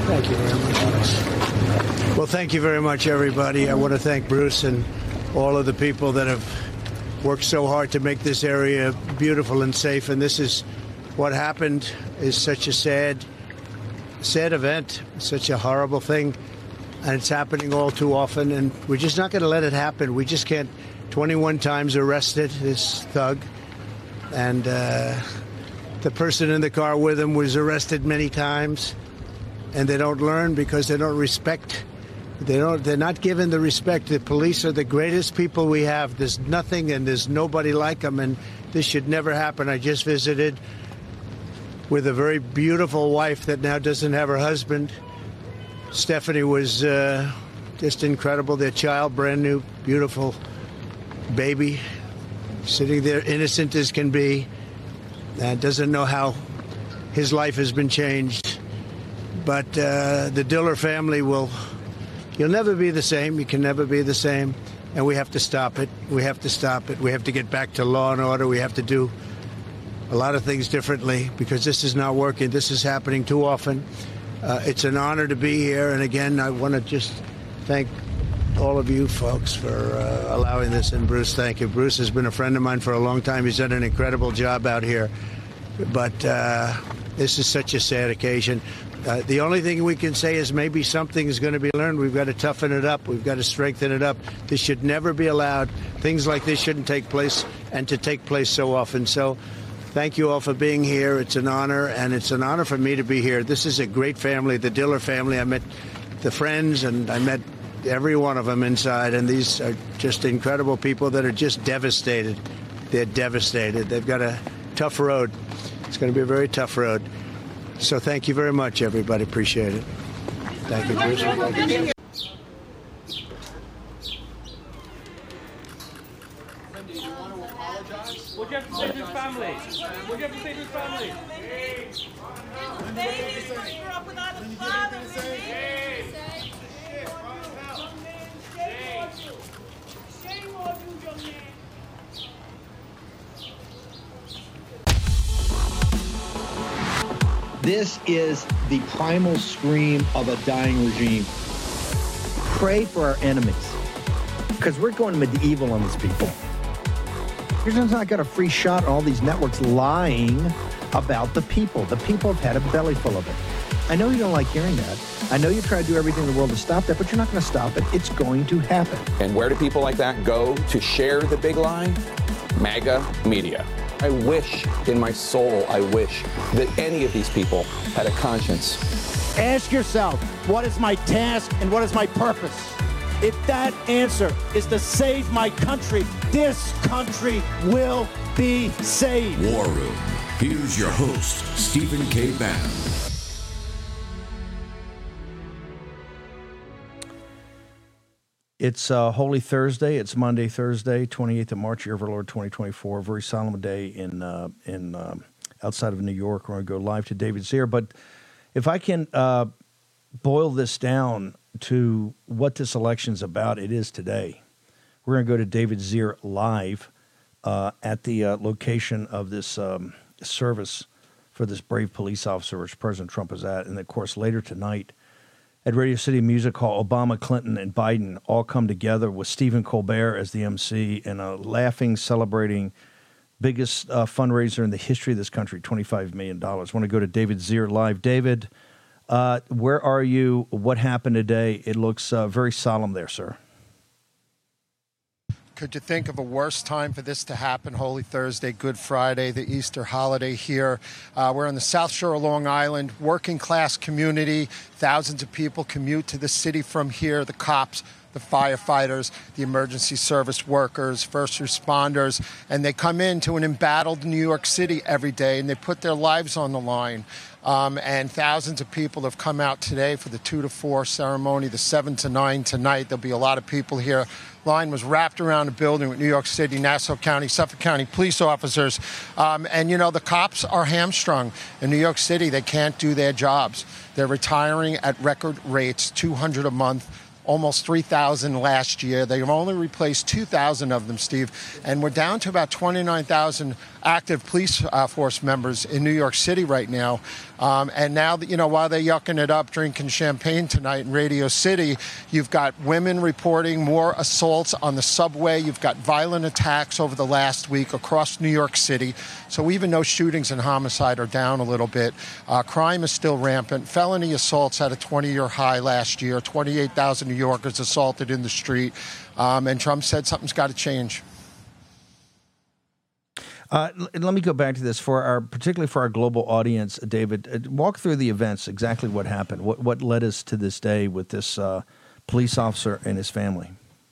Thank you very much. Well, thank you very much, everybody. I want to thank Bruce and all of the people that have worked so hard to make this area beautiful and safe. And this is what happened is such a sad event, such a horrible thing. And it's happening all too often. And we're just not going to let it happen. We just can't. 21 times arrested, this thug. And the person in the car with him was arrested many times. And they don't learn because they don't respect. They're not given the respect. The police are the greatest people we have. There's nothing and there's nobody like them. And this should never happen. I just visited with a very beautiful wife that now doesn't have her husband. Stephanie was just incredible. Their child, brand new, beautiful baby, sitting there innocent as can be, and doesn't know how his life has been changed. But the Diller family you'll never be the same. You can never be the same. And we have to stop it. We have to stop it. We have to get back to law and order. We have to do a lot of things differently because this is not working. This is happening too often. It's an honor to be here. And again, I want to just thank all of you folks for allowing this. And Bruce, thank you. Bruce has been a friend of mine for a long time. He's done an incredible job out here. But this is such a sad occasion. The only thing we can say is maybe something is going to be learned. We've got to toughen it up. We've got to strengthen it up. This should never be allowed. Things like this shouldn't take place and to take place so often. So thank you all for being here. It's an honor, and it's an honor for me to be here. This is a great family, the Diller family. I met the friends, and I met every one of them inside, and these are just incredible people that are just devastated. They're devastated. They've got a tough road. It's going to be a very tough road. So thank you very much, everybody. Appreciate it. Thank you, Bruce. Thank you. What do you have to say to his family? What do you have to say to his family? Baby, grew up without a father. Shame on you, young man. This is the primal scream of a dying regime. Pray for our enemies, because we're going medieval on these people. You're just not got a free shot on all these networks lying about the people. The people have had a belly full of it. I know you don't like hearing that. I know you try to do everything in the world to stop that, but you're not going to stop it. It's going to happen. And where do people like that go to share the big lie? MAGA media. I wish, in my soul, I wish that any of these people had a conscience. Ask yourself, what is my task and what is my purpose? If that answer is to save my country, this country will be saved. War Room. Here's your host, Stephen K. Bannon. It's Holy Thursday. It's Monday, Thursday, 28th of March, year of our Lord 2024. A very solemn day in outside of New York. We're going to go live to David Zier. But if I can boil this down to what this election's about, it is today. We're going to go to David Zier live at the location of this service for this brave police officer, which President Trump is at. And, of course, later tonight, at Radio City Music Hall, Obama, Clinton, and Biden all come together with Stephen Colbert as the MC in a laughing, celebrating, biggest fundraiser in the history of this country, $25 million. I want to go to David Zier live. David, where are you? What happened today? It looks very solemn there, sir. Could you think of a worse time for this to happen? Holy Thursday, Good Friday, the Easter holiday here. We're on the South Shore of Long Island, working class community. Thousands of people commute to the city from here, the cops, the firefighters, the emergency service workers, first responders, and they come into an embattled New York City every day, and they put their lives on the line. And thousands of people have come out today for the 2 to 4 ceremony, the 7 to 9 tonight. There'll be a lot of people here. Line was wrapped around the building with New York City, Nassau County, Suffolk County police officers. And, you know, the cops are hamstrung. In New York City, they can't do their jobs. They're retiring at record rates, 200 a month. Almost 3,000 last year. They've only replaced 2,000 of them, Steve. And we're down to about 29,000 active police force members in New York City right now. And now, while they're yucking it up, drinking champagne tonight in Radio City, you've got women reporting more assaults on the subway. You've got violent attacks over the last week across New York City. So even though shootings and homicide are down a little bit, crime is still rampant. Felony assaults had a 20-year high last year. 28,000 New Yorkers assaulted in the street. And Trump said something's got to change. Let me go back to this particularly for our global audience, David. Walk through the events, exactly what happened, what led us to this day with this police officer and his family.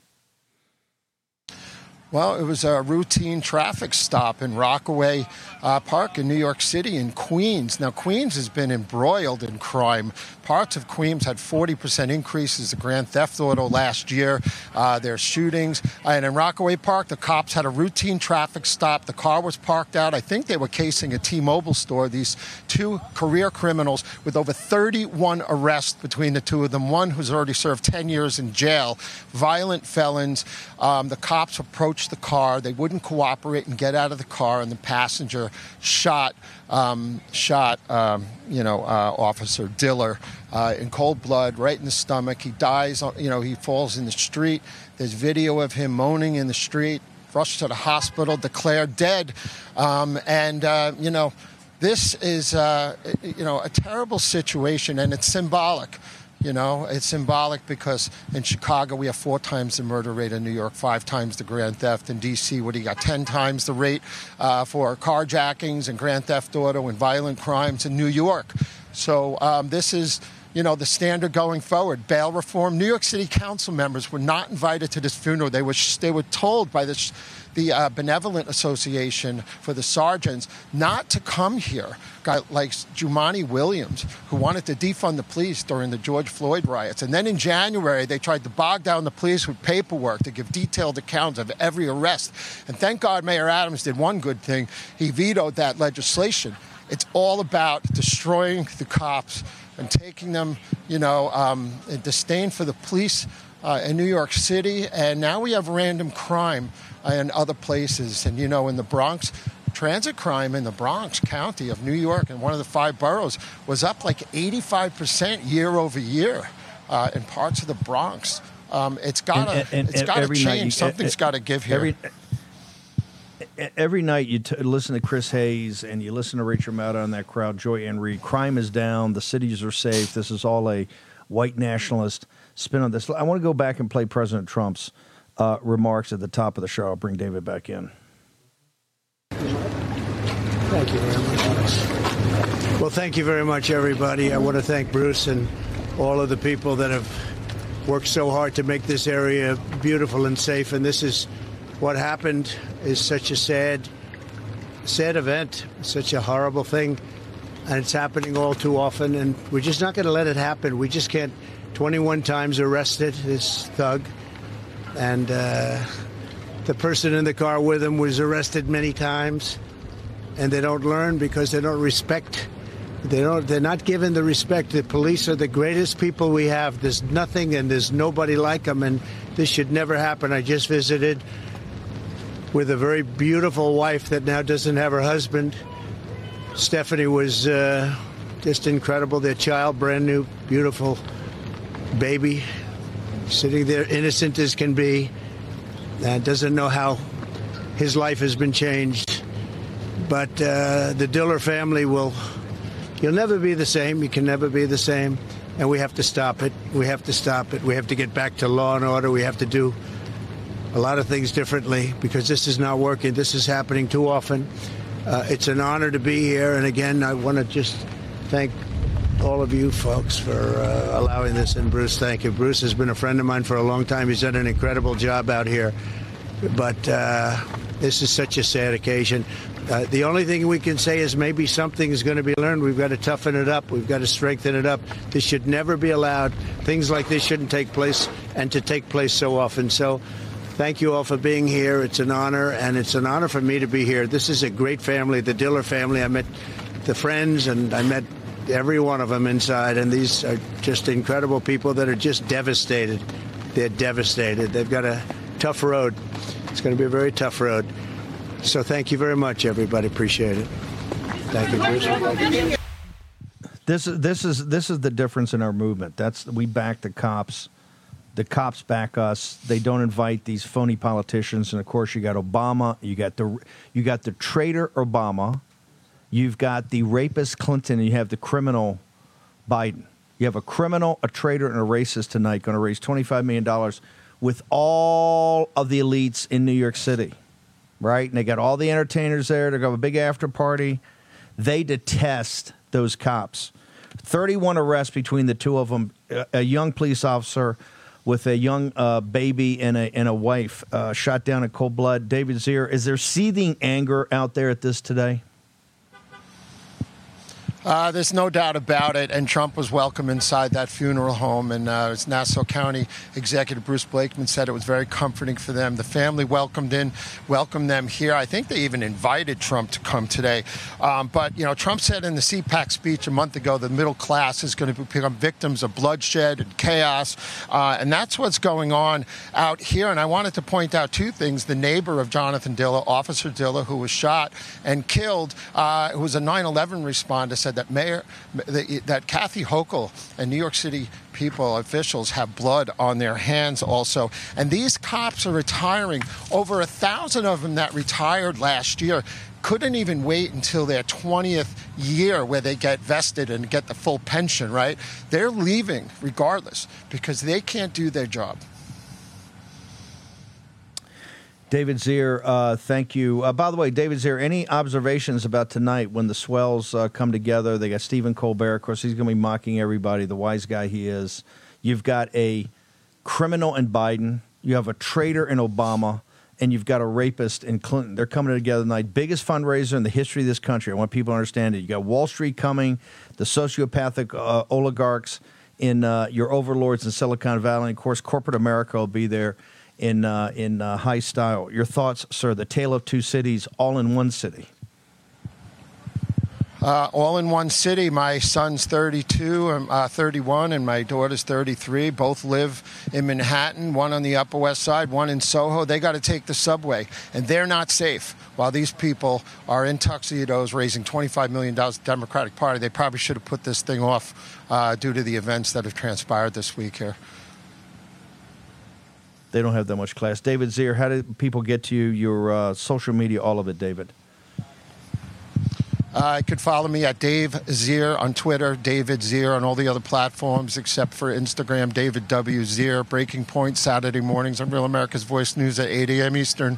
Well, it was a routine traffic stop in Rockaway Park in New York City in Queens. Now, Queens has been embroiled in crime. Parts of Queens had 40% increases in grand theft auto last year. There's shootings. And in Rockaway Park, the cops had a routine traffic stop. The car was parked out. I think they were casing a T-Mobile store. These two career criminals with over 31 arrests between the two of them. One who's already served 10 years in jail. Violent felons. The cops approached the car. They wouldn't cooperate and get out of the car, and the passenger shot Officer Diller in cold blood, right in the stomach. He dies. He falls in the street. There's video of him moaning in the street. Rushed to the hospital, declared dead, this is a terrible situation, and it's symbolic. It's symbolic because in Chicago we have 4 times the murder rate. In New York, 5 times the grand theft. In D.C., what do you got? 10 times the rate for carjackings and grand theft auto and violent crimes in New York. So this is, the standard going forward. Bail reform. New York City Council members were not invited to this funeral. They were told by the Benevolent Association for the Sergeants not to come here. Guy like Jumaane Williams, who wanted to defund the police during the George Floyd riots. And then in January, they tried to bog down the police with paperwork to give detailed accounts of every arrest. And thank God Mayor Adams did one good thing. He vetoed that legislation. It's all about destroying the cops and taking them, in disdain for the police in New York City. And now we have random crime in other places. And, in the Bronx, transit crime in the Bronx County of New York, in one of the 5 boroughs, was up like 85% year over year in parts of the Bronx. It's got to change. Something's got to give here. Every night you listen to Chris Hayes and you listen to Rachel Maddow and that crowd, Joy Ann Reid. Crime is down. The cities are safe. This is all a white nationalist spin on this. I want to go back and play President Trump's remarks at the top of the show. I'll bring David back in. Thank you very much. Well, thank you very much, everybody. I want to thank Bruce and all of the people that have worked so hard to make this area beautiful and safe. And this is what happened. Is such a sad event, such a horrible thing, and it's happening all too often, and we're just not going to let it happen. We just can't. 21 times arrested, this thug, and the person in the car with him was arrested many times, and they don't learn because they don't respect. They're not given the respect. The police are the greatest people we have. There's nothing and there's nobody like them, and this should never happen. I just visited with a very beautiful wife that now doesn't have her husband. Stephanie was just incredible. Their child, brand new, beautiful baby, sitting there innocent as can be, and doesn't know how his life has been changed. But the Diller family you'll never be the same. You can never be the same. And we have to stop it. We have to stop it. We have to get back to law and order. We have to do a lot of things differently because this is not working. This is happening too often. It's an honor to be here. And again, I want to just thank all of you folks for allowing this. And Bruce, thank you. Bruce has been a friend of mine for a long time. He's done an incredible job out here. But this is such a sad occasion. The only thing we can say is maybe something is going to be learned. We've got to toughen it up. We've got to strengthen it up. This should never be allowed. Things like this shouldn't take place, and to take place so often. So thank you all for being here. It's an honor, and it's an honor for me to be here. This is a great family, the Diller family. I met the friends, and I met every one of them inside, and these are just incredible people that are just devastated. They're devastated. They've got a tough road. It's going to be a very tough road. So thank you very much, everybody. Appreciate it. Thank you, Bruce. This is the difference in our movement. We back the cops. The cops back us. They don't invite these phony politicians. And of course, you got Obama. You got the traitor Obama. You've got the rapist Clinton, and you have the criminal Biden. You have a criminal, a traitor, and a racist tonight going to raise $25 million with all of the elites in New York City, right? And they got all the entertainers there. They're going to have a big after party. They detest those cops. 31 arrests between the two of them. A young police officer with a young baby and a wife shot down in cold blood. David Zier, is there seething anger out there at this today? There's no doubt about it, and Trump was welcome inside that funeral home, and as Nassau County Executive Bruce Blakeman said, it was very comforting for them. The family welcomed them here. I think they even invited Trump to come today. But, Trump said in the CPAC speech a month ago the middle class is going to become victims of bloodshed and chaos, and that's what's going on out here. And I wanted to point out two things. The neighbor of Jonathan Dilla, Officer Dilla, who was shot and killed, who was a 9/11 responder, said that Kathy Hochul and New York City officials have blood on their hands also. And these cops are retiring. Over 1,000 of them that retired last year couldn't even wait until their 20th year where they get vested and get the full pension, right? They're leaving regardless because they can't do their job. David Zier, thank you. By the way, David Zier, any observations about tonight when the swells come together? They got Stephen Colbert. Of course, he's going to be mocking everybody, the wise guy he is. You've got a criminal in Biden. You have a traitor in Obama. And you've got a rapist in Clinton. They're coming together tonight. Biggest fundraiser in the history of this country. I want people to understand it. You got Wall Street coming, the sociopathic oligarchs in your overlords in Silicon Valley. And of course, corporate America will be there in high style. Your thoughts, sir? The tale of two cities, all in one city. All in one city. My son's 31, and my daughter's 33. Both live in Manhattan, one on the Upper West Side, one in Soho. They got to take the subway, and they're not safe. While these people are in tuxedos raising $25 million to the Democratic Party, they probably should have put this thing off due to the events that have transpired this week here. They don't have that much class. David Zier, how do people get to you? Your social media, all of it, David. You could follow me at Dave Zier on Twitter, David Zier on all the other platforms except for Instagram, David W. Zier. Breaking Point, Saturday mornings on Real America's Voice News at 8 a.m. Eastern.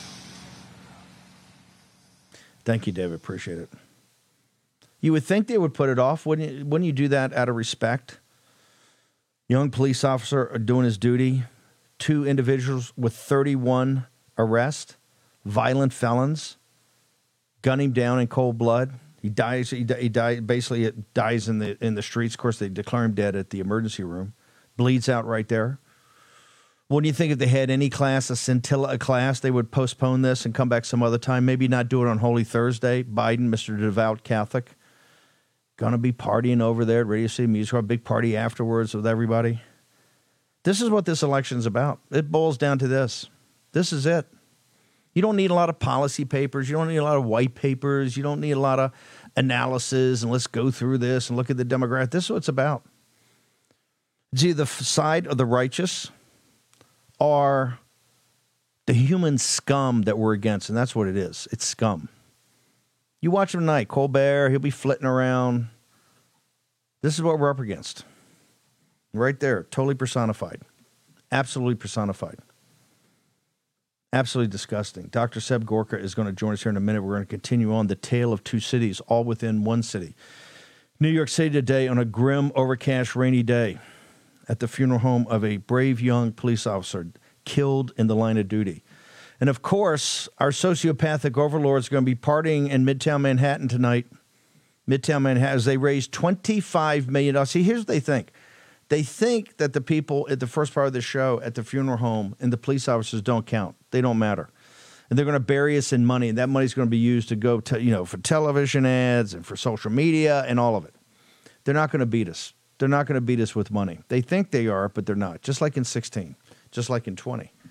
Thank you, David. Appreciate it. You would think they would put it off. Wouldn't you do that out of respect? Young police officer doing his duty. 2 individuals with 31 arrests, violent felons, gun him down in cold blood. He dies. He basically dies in the streets. Of course, they declare him dead at the emergency room. Bleeds out right there. Wouldn't you think if they had any class, a scintilla class, they would postpone this and come back some other time? Maybe not do it on Holy Thursday. Biden, Mr. Devout Catholic, gonna be partying over there at Radio City Music Hall. Big party afterwards with everybody. This is what this election's about. It boils down to this. This is it. You don't need a lot of policy papers. You don't need a lot of white papers. You don't need a lot of analysis and let's go through this and look at the demographic. This is what it's about. It's either the side of the righteous or the human scum that we're against, and that's what it is. It's scum. You watch him tonight. Colbert, he'll be flitting around. This is what we're up against. Right there, totally personified. Absolutely personified. Absolutely disgusting. Dr. Seb Gorka is going to join us here in a minute. We're going to continue on the tale of two cities, all within one city. New York City today on a grim, overcast, rainy day at the funeral home of a brave young police officer killed in the line of duty. And, of course, our sociopathic overlords are going to be partying in Midtown Manhattan tonight. Midtown Manhattan, as they raise $25 million. See, here's what they think. They think that the people at the first part of the show at the funeral home and the police officers don't count. They don't matter. And they're going to bury us in money, and that money's going to be used to go to, for television ads and for social media and all of it. They're not going to beat us. They're not going to beat us with money. They think they are, but they're not. Just like in 16, just like in 20.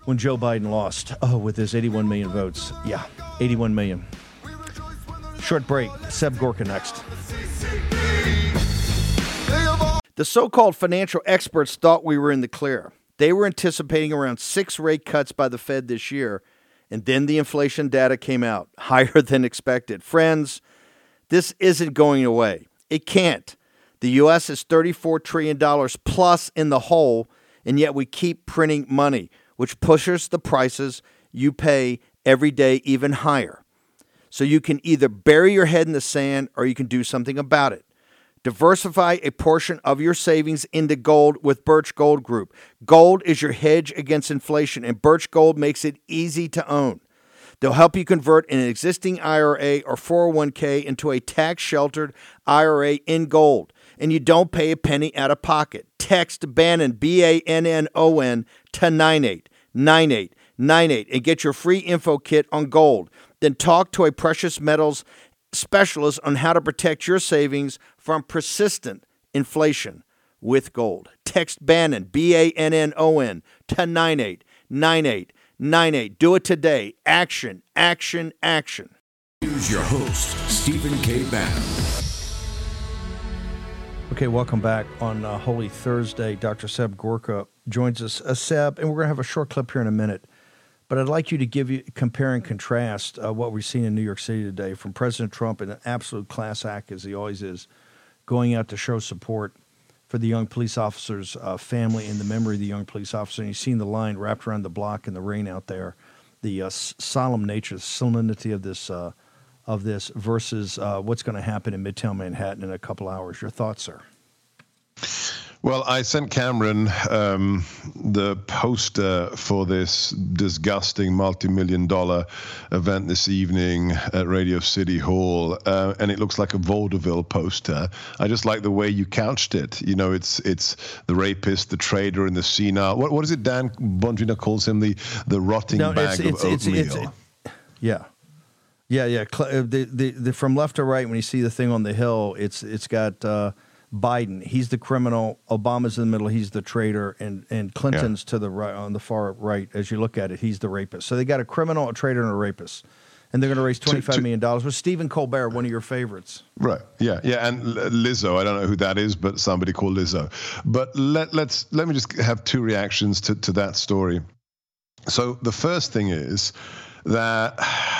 when Joe Biden lost. Oh, with his 81 million votes. Yeah, 81 million. Short break. Seb Gorka next. The so-called financial experts thought we were in the clear. They were anticipating around 6 rate cuts by the Fed this year, and then the inflation data came out, higher than expected. Friends, this isn't going away. It can't. The U.S. is $34 trillion plus in the hole, and yet we keep printing money, which pushes the prices you pay every day even higher. So you can either bury your head in the sand or you can do something about it. Diversify a portion of your savings into gold with Birch Gold Group. Gold is your hedge against inflation, and Birch Gold makes it easy to own. They'll help you convert an existing IRA or 401k into a tax-sheltered IRA in gold, and you don't pay a penny out of pocket. Text Bannon, B-A-N-N-O-N, to 989898 and get your free info kit on gold. Then talk to a precious metals specialist on how to protect your savings from persistent inflation with gold. Text Bannon, B-A-N-N-O-N, to 989898. Do it today. Action, action, action. Here's your host, Stephen K. Bannon. Okay, welcome back on Holy Thursday. Dr. Seb Gorka joins us. Seb, and we're going to have a short clip here in a minute. But I'd like you to compare and contrast what we've seen in New York City today from President Trump, in an absolute class act, as he always is, going out to show support for the young police officer's family and the memory of the young police officer. And you've seen the line wrapped around the block in the rain out there, the solemn nature, the solemnity of this versus what's going to happen in Midtown Manhattan in a couple hours. Your thoughts, sir? Well, I sent Cameron the poster for this disgusting multi-million-dollar event this evening at Radio City Hall, and it looks like a vaudeville poster. I just like the way you couched it. You know, it's the rapist, the traitor, and the senile. What is it? Dan Bongino calls him the rotting bag of oatmeal. Yeah. The from left to right, when you see the thing on the hill, it's got. Biden, he's the criminal. Obama's in the middle. He's the traitor, and Clinton's to the right, on the far right. As you look at it, he's the rapist. So they got a criminal, a traitor, and a rapist, and they're going to raise $25 million with Stephen Colbert, one of your favorites. Right. Yeah. And Lizzo. I don't know who that is, but somebody called Lizzo. But let me just have two reactions to that story. So the first thing is that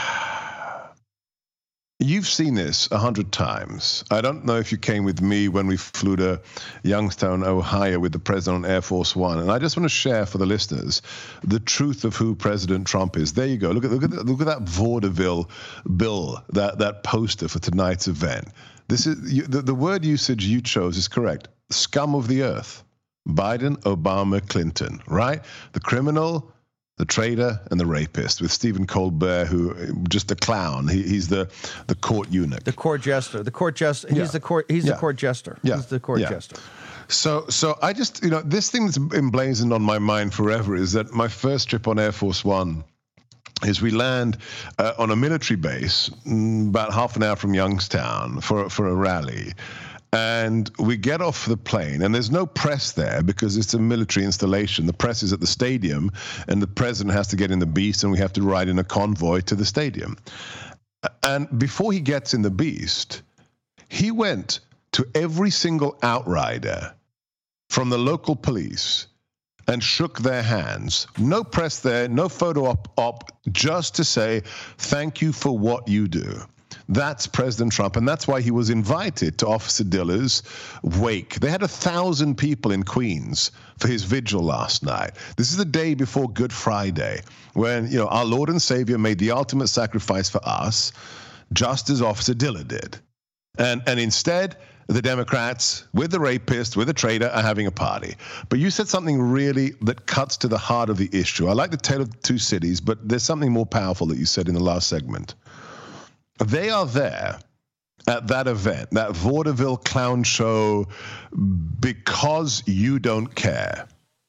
you've seen this 100 times. I don't know if you came with me when we flew to Youngstown, Ohio with the president on Air Force One. And I just want to share for the listeners the truth of who President Trump is. There you go. Look at that vaudeville bill, that poster for tonight's event. This is the word usage you chose is correct. Scum of the earth. Biden, Obama, Clinton, right? The criminal, the traitor, and the rapist, with Stephen Colbert, who just a clown. He's the court eunuch, the court jester. The court jester. He's the court. He's the court jester. Yeah. He's the court jester. So I just, this thing that's emblazoned on my mind forever is that my first trip on Air Force One is we land on a military base about half an hour from Youngstown for a rally. And we get off the plane, and there's no press there because it's a military installation. The press is at the stadium, and the president has to get in the Beast, and we have to ride in a convoy to the stadium. And before he gets in the Beast, he went to every single outrider from the local police and shook their hands. No press there, no photo op, just to say, thank you for what you do. That's President Trump, and that's why he was invited to Officer Diller's wake. They had 1,000 people in Queens for his vigil last night. This is the day before Good Friday, when our Lord and Savior made the ultimate sacrifice for us, just as Officer Diller did. And instead, the Democrats, with the rapist, with the traitor, are having a party. But you said something really that cuts to the heart of the issue. I like the tale of two cities, but there's something more powerful that you said in the last segment. They are there at that event, that vaudeville clown show, because you don't care.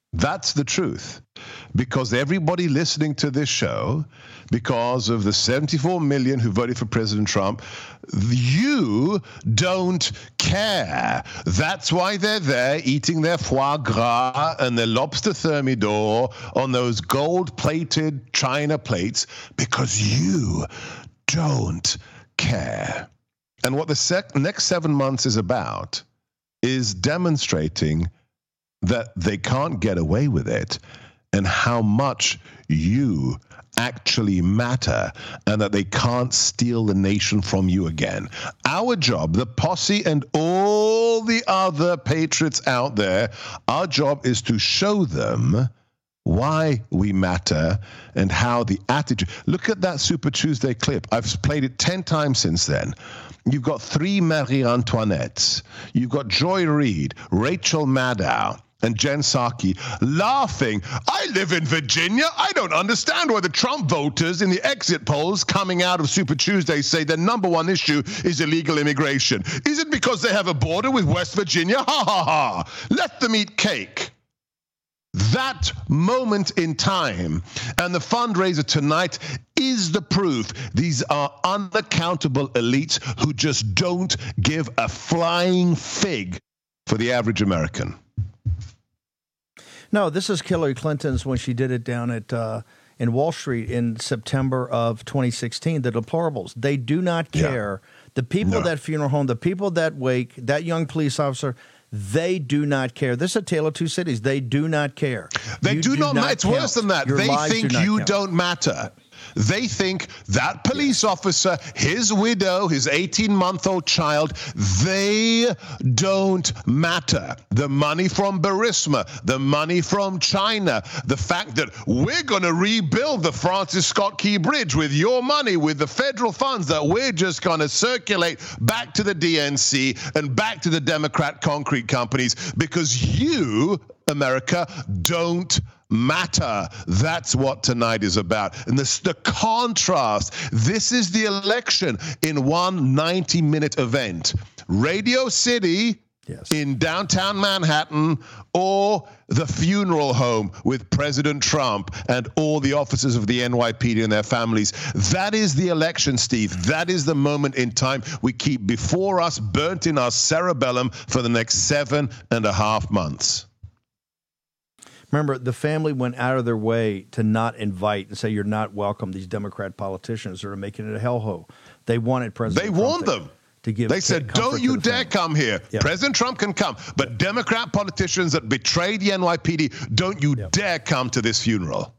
That's the truth. Because everybody listening to this show, because of the 74 million who voted for President Trump, you don't care. That's why they're there eating their foie gras and their lobster thermidor on those gold-plated china plates, because you don't care. And what the next 7 months is about is demonstrating that they can't get away with it, and how much you actually matter, and that they can't steal the nation from you again. Our job, the posse and all the other patriots out there, our job is to show them why we matter and how the attitude. Look at that Super Tuesday clip. I've played it 10 times since then. You've got 3 Marie Antoinettes. You've got Joy Reid, Rachel Maddow, and Jen Psaki laughing. I live in Virginia. I don't understand why the Trump voters in the exit polls coming out of Super Tuesday say their number one issue is illegal immigration. Is it because they have a border with West Virginia? Ha ha ha. Let them eat cake. That moment in time and the fundraiser tonight is the proof. These are unaccountable elites who just don't give a flying fig for the average American. No, this is Hillary Clinton's when she did it down at in Wall Street in September of 2016. The deplorables, they do not care. Yeah. The people at that funeral home, the people that wake, that young police officer, they do not care. This is a tale of two cities. They do not care. They do not. It's count. Worse than that. They think you don't matter. They think that police officer, his widow, his 18-month-old child, they don't matter. The money from Burisma, the money from China, the fact that we're going to rebuild the Francis Scott Key Bridge with your money, with the federal funds that we're just going to circulate back to the DNC and back to the Democrat concrete companies, because you, America, don't matter. That's what tonight is about. And the contrast, this is the election in one 90-minute event. Radio City in downtown Manhattan, or the funeral home with President Trump and all the officers of the NYPD and their families. That is the election, Steve. That is the moment in time we keep before us, burnt in our cerebellum for the next 7.5 months. Remember, the family went out of their way to not invite and say you're not welcome. These Democrat politicians are making it a hellhole. They wanted President Trump. They warned them. To give they said, don't you dare come here. Yep. President Trump can come. But Democrat politicians that betrayed the NYPD, don't you dare come to this funeral.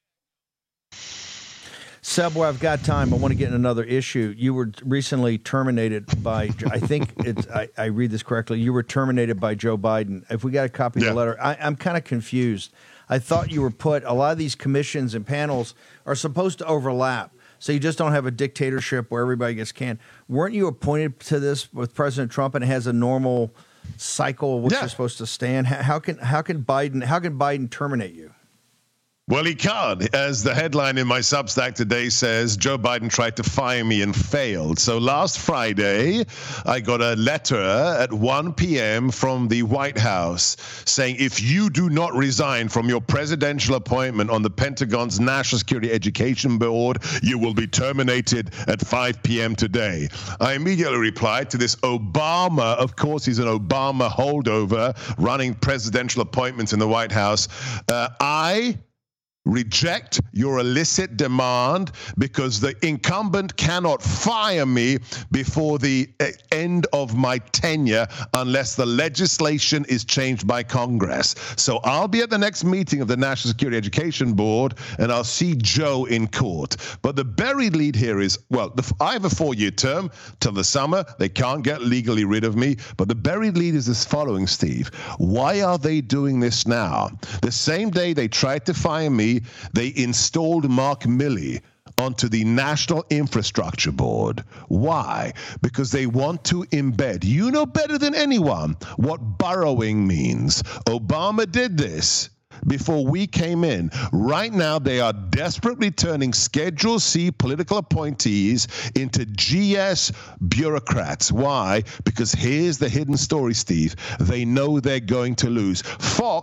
Seb, where I've got time, I want to get in another issue. You were recently terminated by, I think I read this correctly, you were terminated by Joe Biden. If we got a copy of the letter, I'm kind of confused. I thought you were a lot of these commissions and panels are supposed to overlap, so you just don't have a dictatorship where everybody gets canned. Weren't you appointed to this with President Trump, and it has a normal cycle of what you're supposed to stand? How can Biden terminate you? Well, he can't. As the headline in my Substack today says, Joe Biden tried to fire me and failed. So last Friday, I got a letter at 1 p.m. from the White House saying, if you do not resign from your presidential appointment on the Pentagon's National Security Education Board, you will be terminated at 5 p.m. today. I immediately replied to this Obama, of course, he's an Obama holdover running presidential appointments in the White House. I reject your illicit demand because the incumbent cannot fire me before the end of my tenure unless the legislation is changed by Congress. So I'll be at the next meeting of the National Security Education Board, and I'll see Joe in court. But the buried lead here is, well, I have a 4-year term till the summer. They can't get legally rid of me. But the buried lead is this following, Steve. Why are they doing this now? The same day they tried to fire me, they installed Mark Milley onto the National Infrastructure Board. Why? Because they want to embed, you know better than anyone, what borrowing means. Obama did this before we came in. Right now, they are desperately turning Schedule C political appointees into GS bureaucrats. Why? Because here's the hidden story, Steve. They know they're going to lose. Fox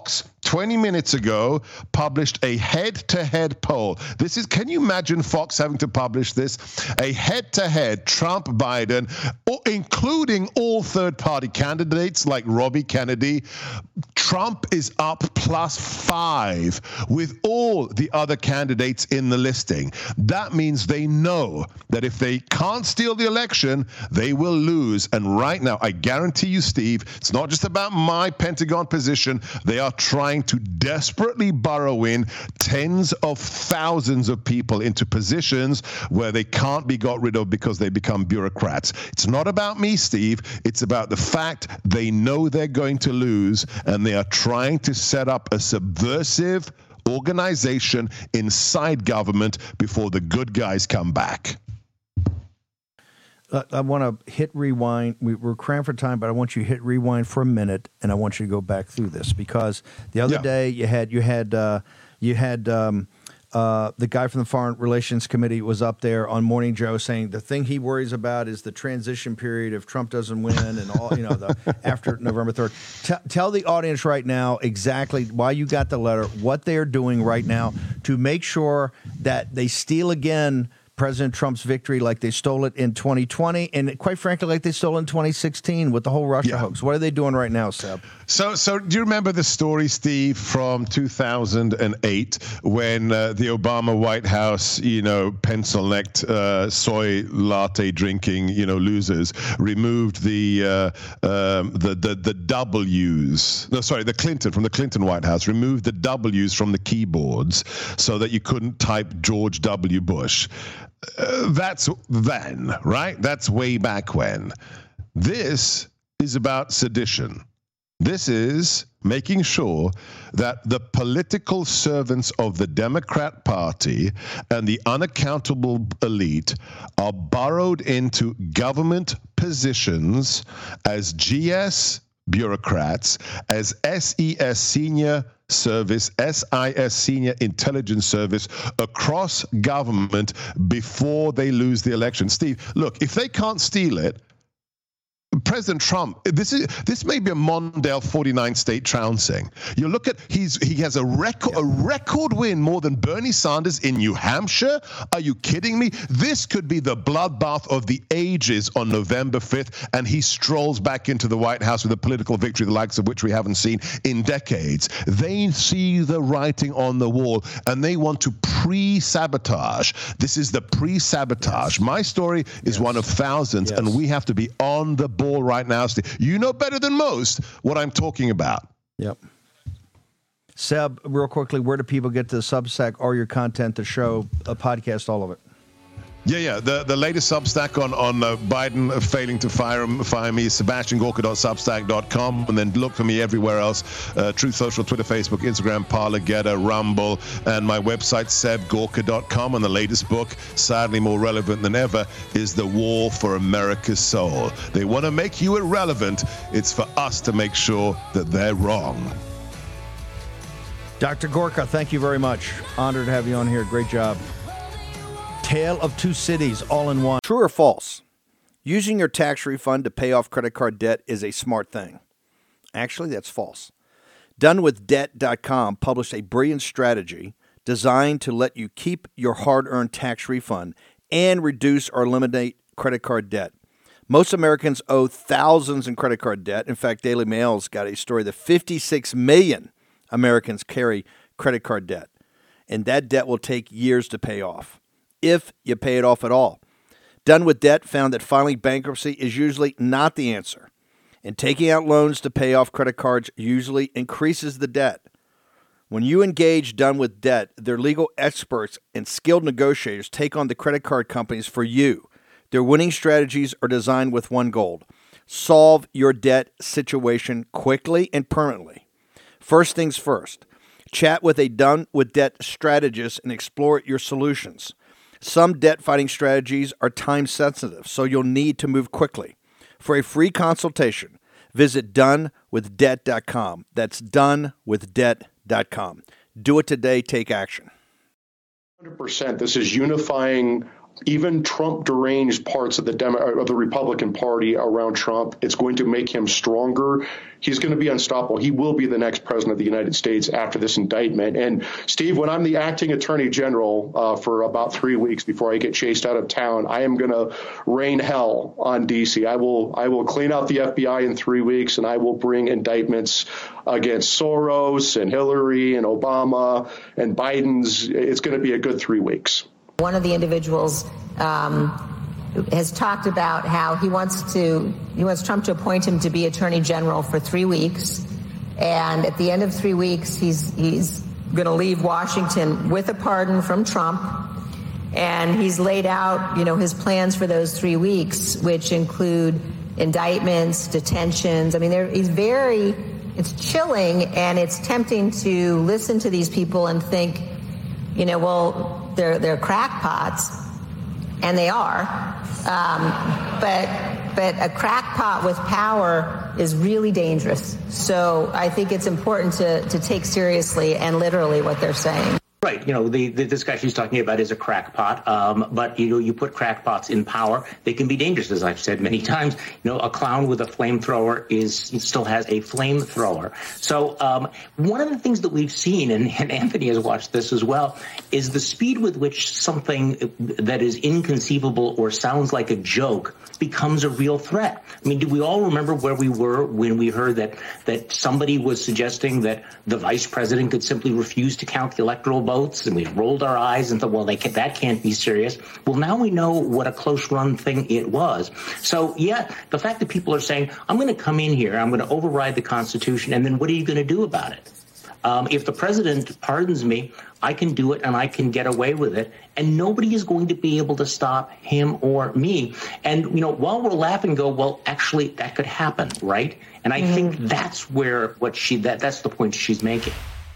20 minutes ago, published a head-to-head poll. Can you imagine Fox having to publish this? A head-to-head Trump-Biden, including all third-party candidates like Robbie Kennedy. Trump is up +5 with all the other candidates in the listing. That means they know that if they can't steal the election, they will lose. And right now, I guarantee you, Steve, it's not just about my Pentagon position. They are trying to desperately burrow in tens of thousands of people into positions where they can't be got rid of because they become bureaucrats. It's not about me, Steve. It's about the fact they know they're going to lose, and they are trying to set up a subversive organization inside government before the good guys come back. I want to hit rewind. We're crammed for time, but I want you to hit rewind for a minute, and I want you to go back through this because the other day you had the guy from the Foreign Relations Committee was up there on Morning Joe saying the thing he worries about is the transition period if Trump doesn't win and all after November 3rd. Tell the audience right now exactly why you got the letter, what they're doing right now to make sure that they steal again President Trump's victory like they stole it in 2020 and quite frankly like they stole it in 2016 with the whole Russia hoax. What are they doing right now, Seb? So do you remember the story, Steve, from 2008 when the Obama White House, pencil-necked soy latte drinking, losers removed the W's. No, sorry, the Clinton White House removed the W's from the keyboards so that you couldn't type George W. Bush. That's then, right? That's way back when. This is about sedition. This is making sure that the political servants of the Democrat Party and the unaccountable elite are burrowed into government positions as GS bureaucrats, as SES senior service, SIS senior intelligence service across government before they lose the election. Steve, look, if they can't steal it, President Trump, this may be a Mondale 49 state trouncing. You look at he has a record win more than Bernie Sanders in New Hampshire. Are you kidding me? This could be the bloodbath of the ages on November 5th, and he strolls back into the White House with a political victory the likes of which we haven't seen in decades. They see the writing on the wall, and they want to pre-sabotage. This is the pre-sabotage. My story is one of thousands, and we have to be on the ball right now, Steve. You know better than most what I'm talking about. Yep. Seb, real quickly, where do people get to the Substack, all your content, the show, a podcast, all of it? Yeah. The latest Substack on Biden failing to fire me is SebastianGorka.substack.com, and then look for me everywhere else: Truth Social, Twitter, Facebook, Instagram, Parler, Getter, Rumble, and my website SebGorka.com. And the latest book, sadly more relevant than ever, is The War for America's Soul. They want to make you irrelevant. It's for us to make sure that they're wrong. Dr. Gorka, thank you very much. Honored to have you on here. Great job. Tale of two cities, all in one. True or false? Using your tax refund to pay off credit card debt is a smart thing. Actually, that's false. DoneWithDebt.com published a brilliant strategy designed to let you keep your hard-earned tax refund and reduce or eliminate credit card debt. Most Americans owe thousands in credit card debt. In fact, Daily Mail's got a story that 56 million Americans carry credit card debt, and that debt will take years to pay off, if you pay it off at all. Done with Debt found that filing bankruptcy is usually not the answer, and taking out loans to pay off credit cards usually increases the debt. When you engage Done with Debt, their legal experts and skilled negotiators take on the credit card companies for you. Their winning strategies are designed with one goal: solve your debt situation quickly and permanently. First things first, chat with a Done with Debt strategist and explore your solutions. Some debt-fighting strategies are time-sensitive, so you'll need to move quickly. For a free consultation, visit donewithdebt.com. That's donewithdebt.com. Do it today. Take action. 100%. This is unifying even Trump deranged parts of the Republican Party around Trump. It's going to make him stronger. He's going to be unstoppable. He will be the next president of the United States after this indictment. And Steve, when I'm the acting attorney general for about 3 weeks before I get chased out of town, I am going to rain hell on DC. I will clean out the FBI in 3 weeks, and I will bring indictments against Soros and Hillary and Obama and Biden's. It's going to be a good 3 weeks. One of the individuals has talked about how he wants Trump to appoint him to be attorney general for 3 weeks, and at the end of 3 weeks, he's going to leave Washington with a pardon from Trump, and he's laid out, his plans for those 3 weeks, which include indictments, detentions. I mean, it's chilling, and it's tempting to listen to these people and think, well, they're crackpots, and they are. But a crackpot with power is really dangerous. So I think it's important to take seriously and literally what they're saying. Right. This guy she's talking about is a crackpot. But, you put crackpots in power, they can be dangerous, as I've said many times. A clown with a flamethrower still has a flamethrower. So one of the things that we've seen, and Anthony has watched this as well, is the speed with which something that is inconceivable or sounds like a joke becomes a real threat. I mean, do we all remember where we were when we heard that somebody was suggesting that the vice president could simply refuse to count the electoral votes, and we rolled our eyes and thought, well, that can't be serious. Well, now we know what a close run thing it was. So, yeah, the fact that people are saying, I'm going to come in here, I'm going to override the Constitution, and then what are you going to do about it? If the president pardons me, I can do it and I can get away with it, and nobody is going to be able to stop him or me. And, while we're laughing, go, well, actually, that could happen, right? And I think that's where that's the point she's making.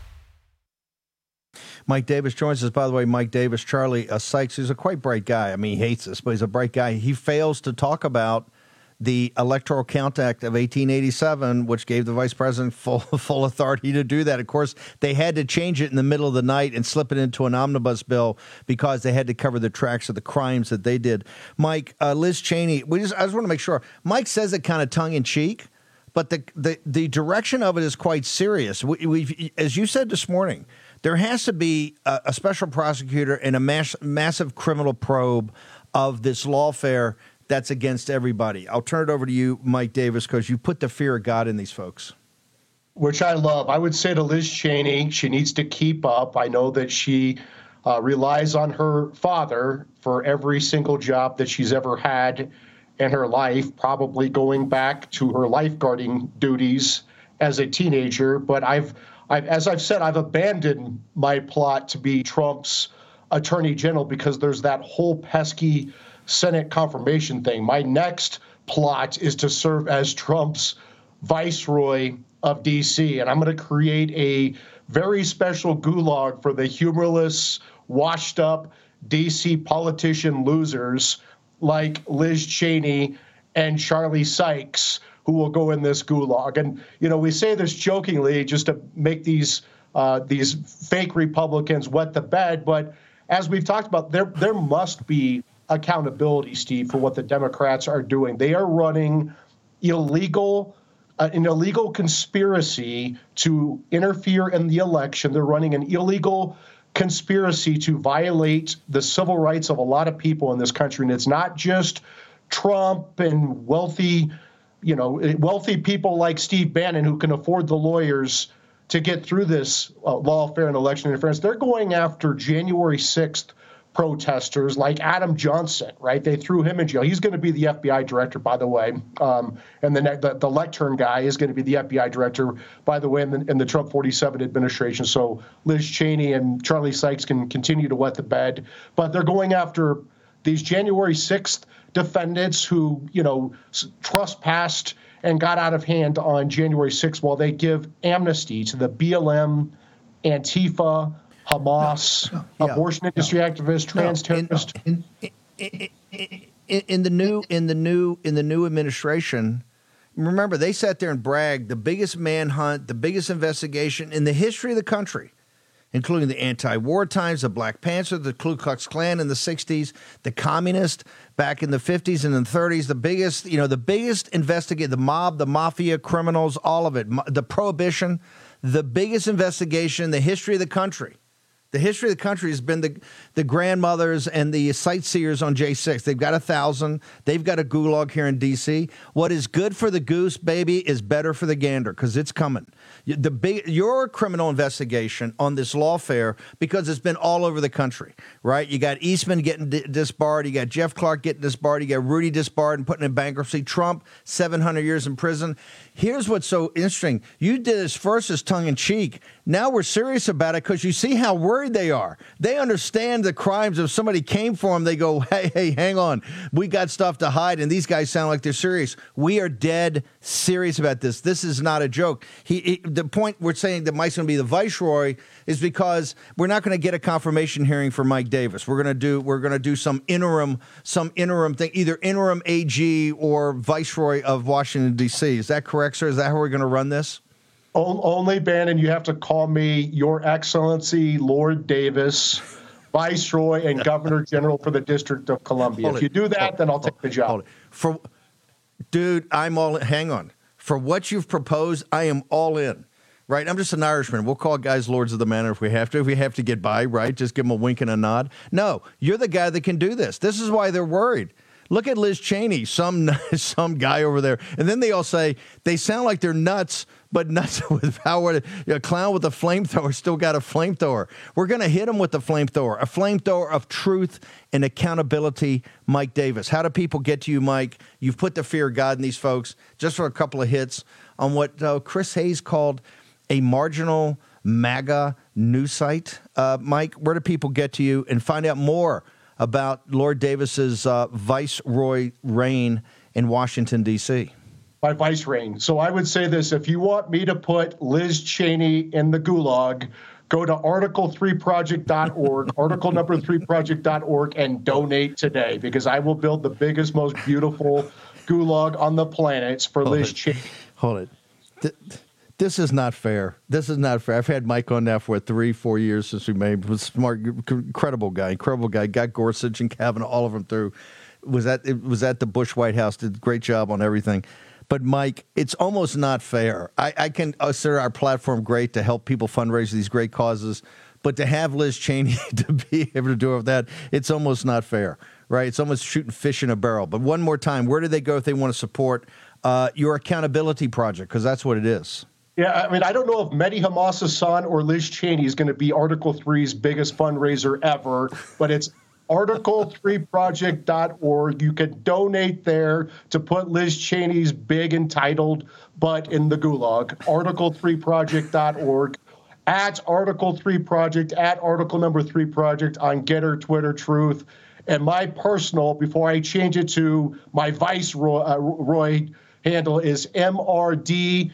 Mike Davis joins us. By the way, Mike Davis, Charlie Sykes, is a quite bright guy. I mean, he hates this, but he's a bright guy. He fails to talk about the Electoral Count Act of 1887, which gave the vice president full authority to do that. Of course, they had to change it in the middle of the night and slip it into an omnibus bill because they had to cover the tracks of the crimes that they did. Mike, Liz Cheney, I just want to make sure. Mike says it kind of tongue-in-cheek, but the direction of it is quite serious. We've, as you said this morning, there has to be a special prosecutor and a massive criminal probe of this lawfare that's against everybody. I'll turn it over to you, Mike Davis, because you put the fear of God in these folks. Which I love. I would say to Liz Cheney, she needs to keep up. I know that she relies on her father for every single job that she's ever had in her life, probably going back to her lifeguarding duties as a teenager. But as I've said, I've abandoned my plot to be Trump's attorney general because there's that whole pesky Senate confirmation thing. My next plot is to serve as Trump's viceroy of D.C., and I'm going to create a very special gulag for the humorless, washed-up D.C. politician losers like Liz Cheney and Charlie Sykes, who will go in this gulag. And, we say this jokingly just to make these fake Republicans wet the bed, but as we've talked about, there must be accountability, Steve, for what the Democrats are doing. They are running an illegal conspiracy to interfere in the election. They're running an illegal conspiracy to violate the civil rights of a lot of people in this country. And it's not just Trump and wealthy people like Steve Bannon who can afford the lawyers to get through this lawfare and election interference. They're going after January 6th protesters like Adam Johnson, right? They threw him in jail. He's going to be the FBI director, by the way. And the lectern guy is going to be the FBI director, by the way, in the Trump 47 administration. So Liz Cheney and Charlie Sykes can continue to wet the bed. But they're going after these January 6th defendants who, trespassed and got out of hand on January 6th while they give amnesty to the BLM, Antifa, Hamas, abortion industry activists, trans terrorists. In the new administration, remember they sat there and bragged the biggest manhunt, the biggest investigation in the history of the country. including the anti-war times, the Black Panther, the Ku Klux Klan in the 60s, the communists back in the 50s and in the 30s, the biggest investigate, the mob, the mafia, criminals, all of it, the prohibition, the biggest investigation in the history of the country. The history of the country has been the grandmothers and the sightseers on J6. They've got 1,000. They've got a gulag here in D.C. What is good for the goose, baby, is better for the gander, because it's coming. Your criminal investigation on this lawfare, because it's been all over the country, right? You got Eastman getting disbarred. You got Jeff Clark getting disbarred. You got Rudy disbarred and putting in bankruptcy. Trump, 700 years in prison. Here's what's so interesting. You did this first as tongue-in-cheek. Now we're serious about it because you see how worried they are. They understand the crimes. If somebody came for them, they go, hey, hang on. We got stuff to hide, and these guys sound like they're serious. We are dead serious about this. This is not a joke. The point we're saying that Mike's going to be the viceroy is because we're not going to get a confirmation hearing for Mike Davis. We're going to do some interim thing, either interim AG or viceroy of Washington, D.C. Is that correct, sir? Is that how we're going to run this? Only, Bannon, you have to call me Your Excellency Lord Davis, Viceroy and Governor General for the District of Columbia. If you do that, then I'll take the job. Dude, I'm all in. Hang on. For what you've proposed, I am all in. Right? I'm just an Irishman. We'll call guys lords of the manor if we have to. If we have to get by, right? Just give them a wink and a nod. No, you're the guy that can do this. This is why they're worried. Look at Liz Cheney, some guy over there. And then they all say, they sound like they're nuts, but nuts with power. A clown with a flamethrower still got a flamethrower. We're going to hit him with the flamethrower, a flamethrower of truth and accountability, Mike Davis. How do people get to you, Mike? You've put the fear of God in these folks just for a couple of hits on what Chris Hayes called a marginal MAGA news site. Mike, where do people get to you and find out more about Lord Davis's viceroy reign in Washington, D.C.? My vice reign. So I would say this: if you want me to put Liz Cheney in the gulag, go to article3project.org, article number 3project.org, and donate today, because I will build the biggest, most beautiful gulag on the planet for Liz Cheney. Hold it. This is not fair. This is not fair. I've had Mike on now for 3-4 years since we made. Was smart, incredible guy. Got Gorsuch and Kavanaugh, all of them through. Was at the Bush White House. Did a great job on everything. But Mike, it's almost not fair. I can consider our platform great to help people fundraise these great causes, but to have Liz Cheney to be able to do that, it's almost not fair, right? It's almost shooting fish in a barrel. But one more time, where do they go if they want to support your accountability project? Because that's what it is. Yeah, I mean, I don't know if Mehdi Hamas-Hassan or Liz Cheney is going to be Article 3's biggest fundraiser ever, but it's article3project.org. You can donate there to put Liz Cheney's big entitled butt in the gulag. Article3project.org, at Article3Project, at article number 3 Project on Getter, Twitter, Truth. And my personal, before I change it to my viceroy handle, is MRDDMIA,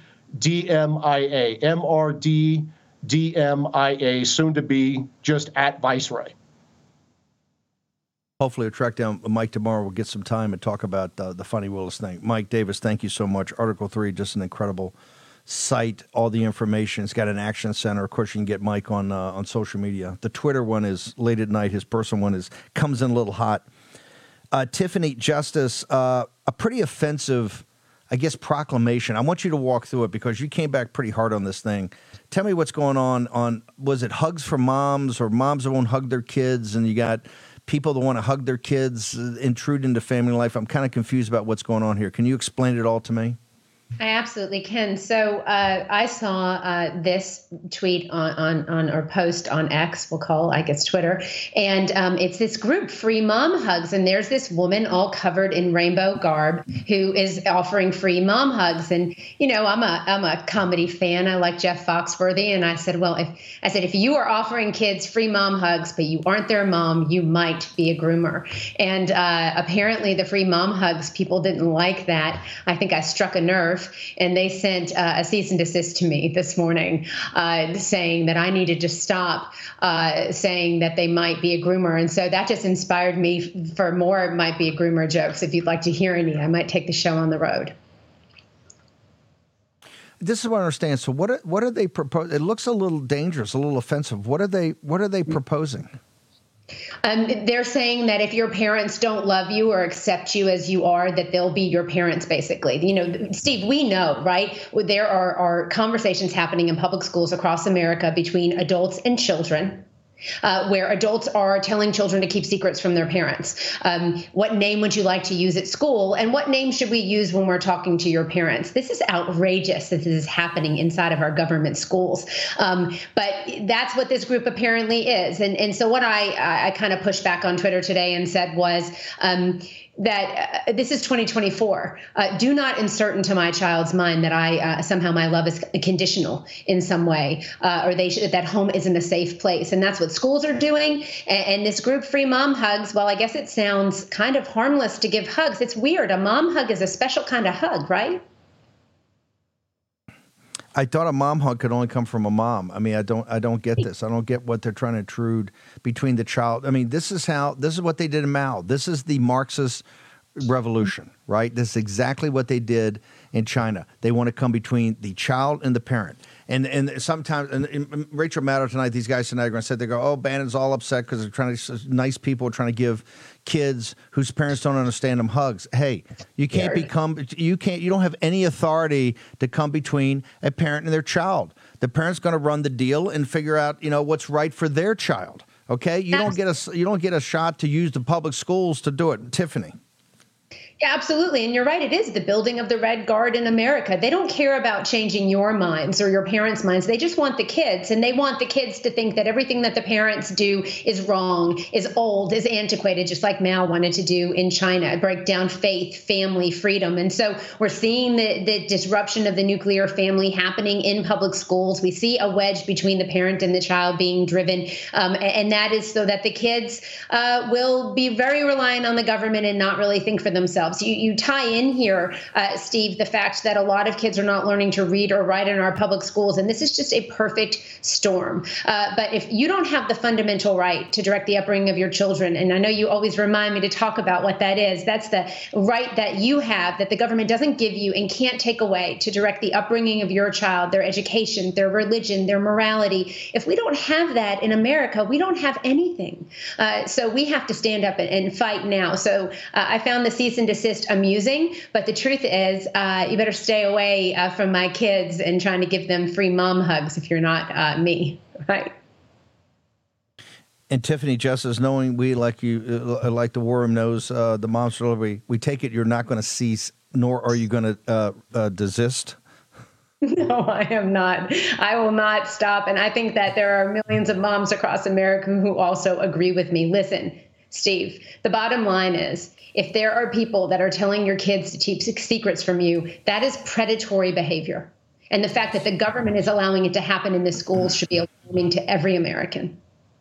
MRDDMIA, soon to be just at Viceroy. Hopefully, we'll track down Mike tomorrow. We'll get some time and talk about the Funny Willis thing. Mike Davis, thank you so much. Article 3, just an incredible site. All the information. It's got an action center. Of course, you can get Mike on social media. The Twitter one is late at night. His personal one comes in a little hot. Tiffany Justice, a pretty offensive, I guess, proclamation. I want you to walk through it because you came back pretty hard on this thing. Tell me what's going on. Was it Hugs for Moms or moms that won't hug their kids, and you got people that want to hug their kids, intrude into family life? I'm kind of confused about what's going on here. Can you explain it all to me? I absolutely can. So I saw this tweet on or post on X, we'll call, I guess, Twitter. And it's this group, Free Mom Hugs. And there's this woman all covered in rainbow garb who is offering free mom hugs. And, you know, I'm a comedy fan. I like Jeff Foxworthy. And I said, well, if you are offering kids free mom hugs, but you aren't their mom, you might be a groomer. And apparently the free mom hugs, people didn't like that. I think I struck a nerve. And they sent a cease and desist to me this morning saying that I needed to stop saying that they might be a groomer. And so that just inspired me for more Might Be a Groomer jokes. If you'd like to hear any, I might take the show on the road. this is what I understand. So what are they propose? It looks a little dangerous, a little offensive. What are they proposing? They're saying that if your parents don't love you or accept you as you are, that they'll be your parents, basically. You know, Steve, we know, right? There are conversations happening in public schools across America between adults and children. Where adults are telling children to keep secrets from their parents. What name would you like to use at school? And what name should we use when we're talking to your parents? This is outrageous that this is happening inside of our government schools. But that's what this group apparently is. And so what I kind of pushed back on Twitter today and said was, that this is 2024. Do not insert into my child's mind that somehow my love is conditional in some way, or that home isn't a safe place. And that's what schools are doing. And this group, Free Mom Hugs, well, I guess it sounds kind of harmless to give hugs. It's weird. A mom hug is a special kind of hug, right? I thought a mom hug could only come from a mom. I mean, I don't get this. I don't get what they're trying to intrude between the child. I mean, this is what they did in Mao. This is the Marxist revolution, right? This is exactly what they did in China. They want to come between the child and the parent. And sometimes, and Rachel Maddow tonight, these guys tonight are going to sit there and go, oh, Bannon's all upset because they're trying to, nice people are trying to give kids whose parents don't understand them hugs. Hey, you don't have any authority to come between a parent and their child. The parent's going to run the deal and figure out, what's right for their child. Okay? You don't get a shot to use the public schools to do it. Tiffany. Yeah, absolutely. And you're right. It is the building of the Red Guard in America. They don't care about changing your minds or your parents' minds. They just want the kids. And they want the kids to think that everything that the parents do is wrong, is old, is antiquated, just like Mao wanted to do in China, break down faith, family, freedom. And so we're seeing the disruption of the nuclear family happening in public schools. We see a wedge between the parent and the child being driven. And that is so that the kids will be very reliant on the government and not really think for themselves. You tie in here, Steve, the fact that a lot of kids are not learning to read or write in our public schools, and this is just a perfect storm. But if you don't have the fundamental right to direct the upbringing of your children, and I know you always remind me to talk about what that is, that's the right that you have that the government doesn't give you and can't take away to direct the upbringing of your child, their education, their religion, their morality. If we don't have that in America, we don't have anything. So we have to stand up and fight now. So I found the cease and desist amusing, but the truth is you better stay away from my kids and trying to give them free mom hugs if you're not me, right? And Tiffany Justice, knowing we, like you, like the War Room knows, the Moms for Liberty, we take it you're not going to cease, nor are you going to desist? No, I am not. I will not stop. And I think that there are millions of moms across America who also agree with me. Listen, Steve, the bottom line is, if there are people that are telling your kids to keep secrets from you, that is predatory behavior. And the fact that the government is allowing it to happen in the schools should be alarming to every American.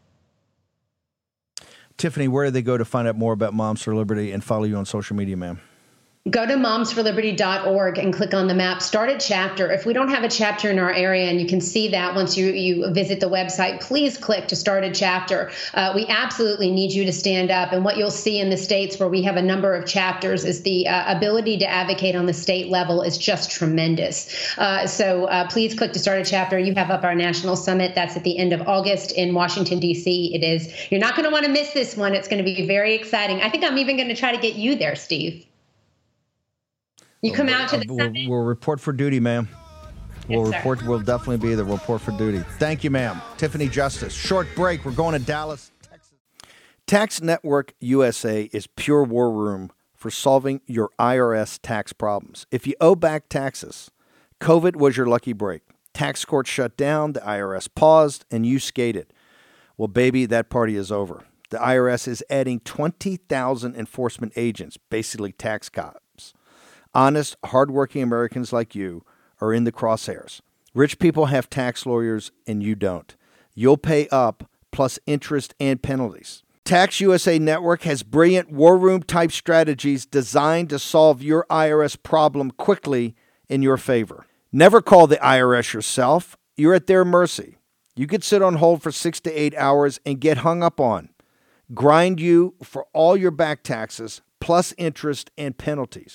Tiffany, where do they go to find out more about Moms for Liberty and follow you on social media, ma'am? Go to momsforliberty.org and click on the map. Start a chapter. If we don't have a chapter in our area, and you can see that once you visit the website, please click to start a chapter. We absolutely need you to stand up. And what you'll see in the states where we have a number of chapters is the ability to advocate on the state level is just tremendous. So please click to start a chapter. You have up our national summit. That's at the end of August in Washington, D.C. It is. You're not going to want to miss this one. It's going to be very exciting. I think I'm even going to try to get you there, Steve. You come out to the summit? We'll report for duty, ma'am. We'll Yes, report. sir. We'll definitely be there. We'll report for duty. Thank you, ma'am. Tiffany Justice. Short break. We're going to Dallas, Texas. Tax Network USA is pure war room for solving your IRS tax problems. If you owe back taxes, COVID was your lucky break. Tax court shut down, the IRS paused, and you skated. Well, baby, that party is over. The IRS is adding 20,000 enforcement agents, basically tax cops. Honest, hardworking Americans like you are in the crosshairs. Rich people have tax lawyers and you don't. You'll pay up plus interest and penalties. Tax USA Network has brilliant war room type strategies designed to solve your IRS problem quickly in your favor. Never call the IRS yourself. You're at their mercy. You could sit on hold for 6 to 8 hours and get hung up on. Grind you for all your back taxes plus interest and penalties.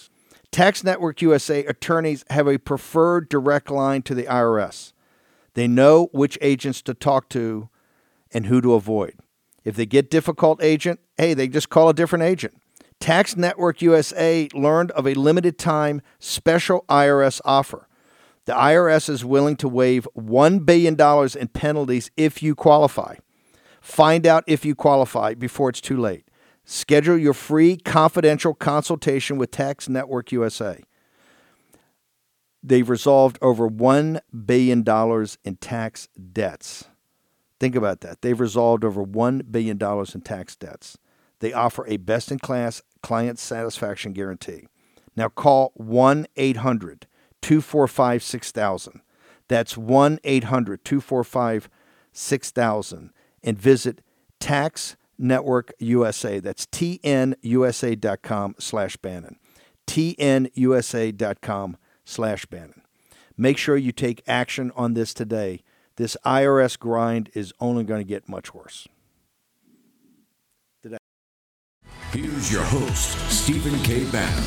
Tax Network USA attorneys have a preferred direct line to the IRS. They know which agents to talk to and who to avoid. If they get difficult agent, hey, they just call a different agent. Tax Network USA learned of a limited time special IRS offer. The IRS is willing to waive $1 billion in penalties if you qualify. Find out if you qualify before it's too late. Schedule your free confidential consultation with Tax Network USA. They've resolved over $1 billion in tax debts. Think about that. They've resolved over $1 billion in tax debts. They offer a best-in-class client satisfaction guarantee. Now call 1-800-245-6000. That's 1-800-245-6000 and visit Tax Network USA. That's tnusa.com/Bannon. tnusa.com/Bannon. Make sure you take action on this today. This IRS grind is only going to get much worse. Here's your host, Stephen K. Bannon.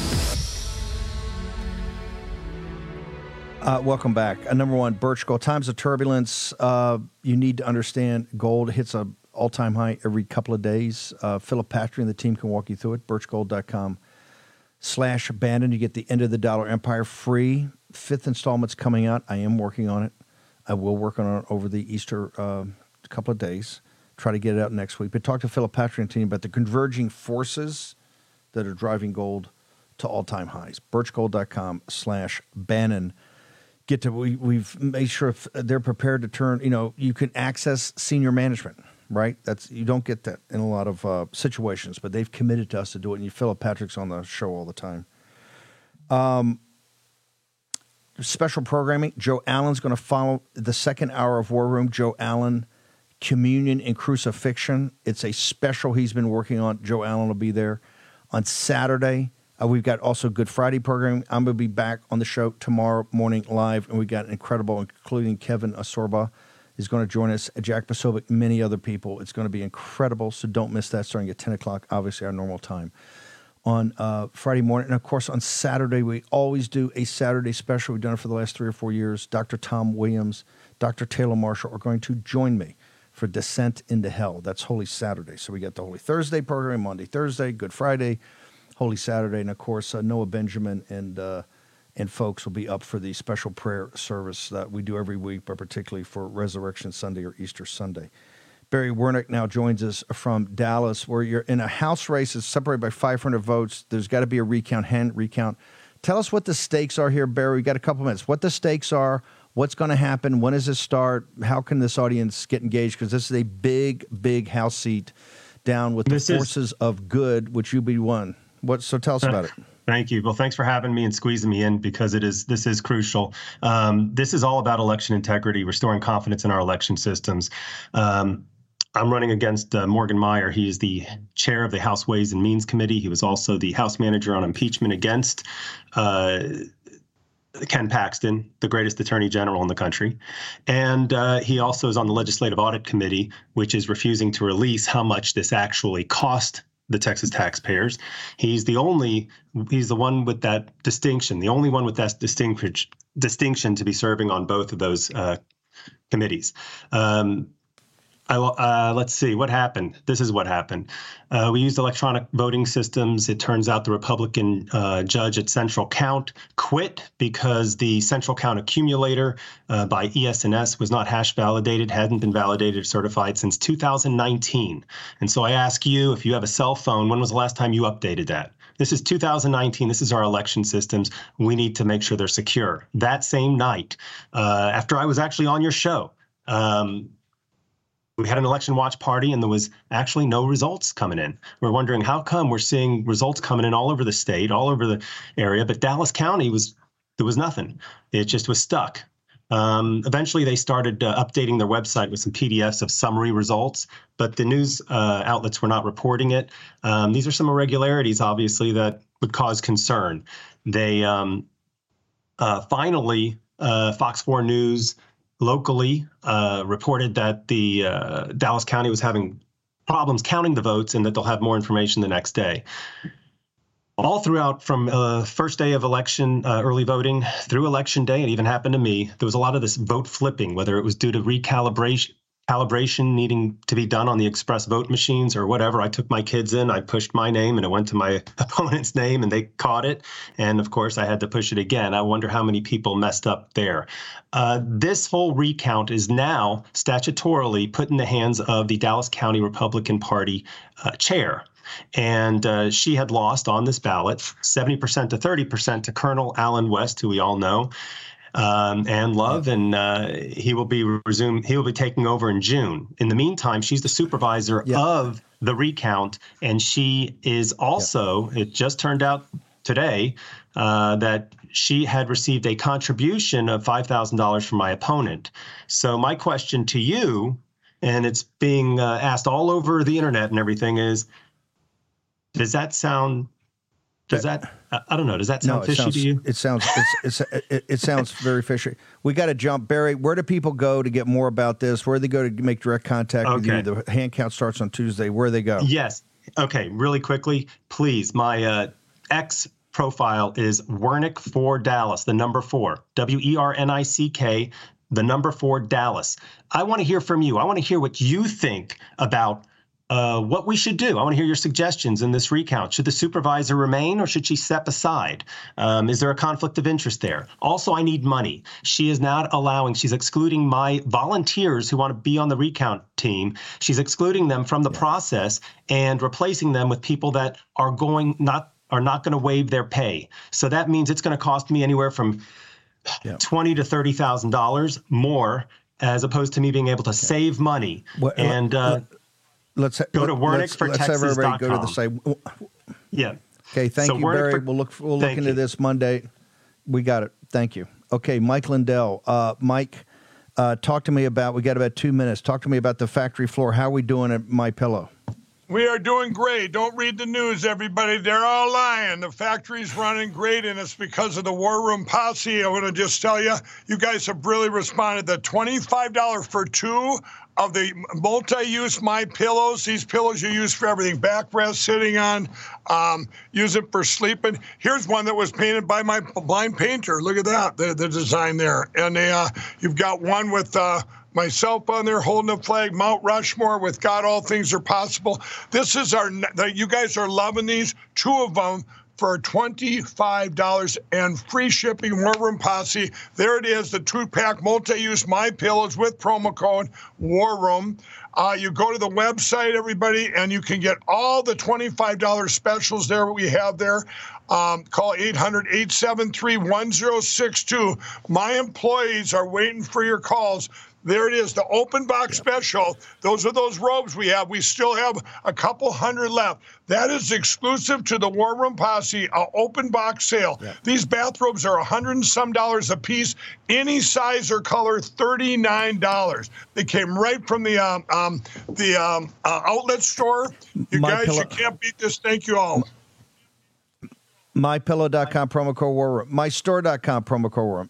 Welcome back. Number one, Birch Gold. Times of turbulence. You need to understand gold hits an all-time high every couple of days. Philip Patrick and the team can walk you through it. birchgold.com/Bannon. You get the End of the Dollar Empire free. 5th installment's coming out. I am working on it. I will work on it over the Easter couple of days. Try to get it out next week. But talk to Philip Patrick and team about the converging forces that are driving gold to all-time highs. birchgold.com/Bannon. We've made sure if they're prepared to turn, you can access senior management, right? You don't get that in a lot of situations, but they've committed to us to do it. And Philip Patrick's on the show all the time. Special programming. Joe Allen's going to follow the second hour of War Room. Joe Allen, Communion and Crucifixion. It's a special he's been working on. Joe Allen will be there on Saturday. We've got also Good Friday programming. I'm going to be back on the show tomorrow morning live, and we got incredible, including Kevin Asorba is going to join us, Jack Posobiec, many other people. It's going to be incredible, so don't miss that starting at 10 o'clock, obviously our normal time, on Friday morning. And, of course, on Saturday, we always do a Saturday special. We've done it for the last 3 or 4 years. Dr. Tom Williams, Dr. Taylor Marshall are going to join me for Descent into Hell. That's Holy Saturday. So we got the Holy Thursday program, Monday, Thursday, Good Friday, Holy Saturday, and of course Noah Benjamin and folks will be up for the special prayer service that we do every week, but particularly for Resurrection Sunday or Easter Sunday. Barry Wernick now joins us from Dallas, where you're in a House race that's separated by 500 votes. There's got to be a hand recount. Tell us what the stakes are here, Barry. We got a couple minutes. What the stakes are. What's going to happen? When does this start? How can this audience get engaged? Because this is a big, big House seat down with the forces of good, which you be one. So tell us about it. Thank you. Well, thanks for having me and squeezing me in because this is crucial. This is all about election integrity, restoring confidence in our election systems. I'm running against Morgan Meyer. He is the chair of the House Ways and Means Committee. He was also the House manager on impeachment against Ken Paxton, the greatest attorney general in the country. And he also is on the Legislative Audit Committee, which is refusing to release how much this actually cost the Texas taxpayers. He's the one with that distinction, the only one with that distinction to be serving on both of those committees. Let's see what happened. This is what happened. We used electronic voting systems. It turns out the Republican judge at Central Count quit because the Central Count accumulator by ES&S was not hash validated, hadn't been validated or certified since 2019. And so I ask you, if you have a cell phone, when was the last time you updated that? This is 2019. This is our election systems. We need to make sure they're secure. That same night, after I was actually on your show, we had an election watch party and there was actually no results coming in. We're wondering how come we're seeing results coming in all over the state, all over the area, but Dallas County there was nothing. It just was stuck. Eventually they started updating their website with some PDFs of summary results, but the news outlets were not reporting it. These are some irregularities, obviously, that would cause concern. They finally, Fox 4 News locally reported that the Dallas County was having problems counting the votes and that they'll have more information the next day. all throughout from first day of election, early voting through election day, it even happened to me, there was a lot of this vote flipping, whether it was due to calibration needing to be done on the express vote machines or whatever. I took my kids in, I pushed my name and it went to my opponent's name and they caught it. And of course I had to push it again. I wonder how many people messed up there. This whole recount is now statutorily put in the hands of the Dallas County Republican Party chair. And she had lost on this ballot 70% to 30% to Colonel Allen West, who we all know and love, and he will be taking over in June. In the meantime, she's the supervisor of the recount, and she is also, it just turned out today, that she had received a contribution of $5,000 from my opponent. So my question to you, and it's being asked all over the internet and everything, is, does that sound... I don't know. Does that sound fishy to you? It sounds very fishy. We got to jump, Barry. Where do people go to get more about this? Where do they go to make direct contact with you? The hand count starts on Tuesday. Where do they go? Yes. Okay. Really quickly, please. My X profile is Wernick4 Dallas, the number 4, WERNICK, the number 4 Dallas. I want to hear from you. I want to hear what you think about what we should do. I want to hear your suggestions in this recount. Should the supervisor remain or should she step aside? Is there a conflict of interest there? Also, I need money. She is not allowing, she's excluding my volunteers who want to be on the recount team. She's excluding them from the process and replacing them with people that are not going to waive their pay. So that means it's going to cost me anywhere from $20,000 to $30,000 more, as opposed to me being able to save money. Let's go to WernickforTexas.com. Let's have everybody go to the site. Yeah. Okay. Thank you, Barry. We'll look into this Monday. We got it. Thank you. Okay, Mike Lindell. Mike, talk to me about. We got about 2 minutes. Talk to me about the factory floor. How are we doing at MyPillow? We are doing great. Don't read the news, everybody. They're all lying. The factory's running great, and it's because of the War Room Posse. I want to just tell you, you guys have really responded. The $25 for 2 of the multi-use MyPillows. These pillows you use for everything. Backrest, sitting on, use it for sleeping. Here's one that was painted by my blind painter. Look at that, the design there. And you've got one with myself on there holding a flag, Mount Rushmore with God, all things are possible. This is you guys are loving these, 2 of them for $25 and free shipping. War Room Posse. There it is, the 2-pack multi-use MyPillows with promo code War Room. You go to the website, everybody, and you can get all the $25 specials there we have there. Call 800-873-1062. My employees are waiting for your calls. There it is, the open box special. Those are those robes we have. We still have a couple hundred left. That is exclusive to the War Room Posse, open box sale. Yeah. These bathrobes are $100 and some a piece, any size or color, $39. They came right from the outlet store. You guys, you can't beat this. Thank you all. MyPillow.com, promo code War Room. MyStore.com, promo code War Room.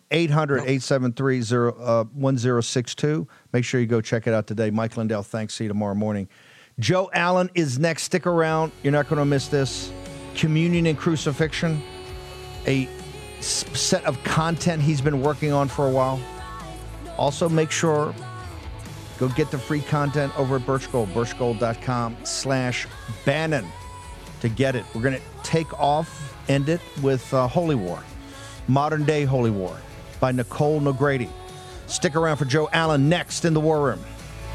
800-873-1062. Make sure you go check it out today. Mike Lindell, thanks. See you tomorrow morning. Joe Allen is next. Stick around. You're not going to miss this. Communion and Crucifixion, a set of content he's been working on for a while. Also, make sure, go get the free content over at Birchgold, birchgold.com/Bannon to get it. We're going to end it with Holy War, Modern Day Holy War by Nicole Negrady. Stick around for Joe Allen next in the War Room.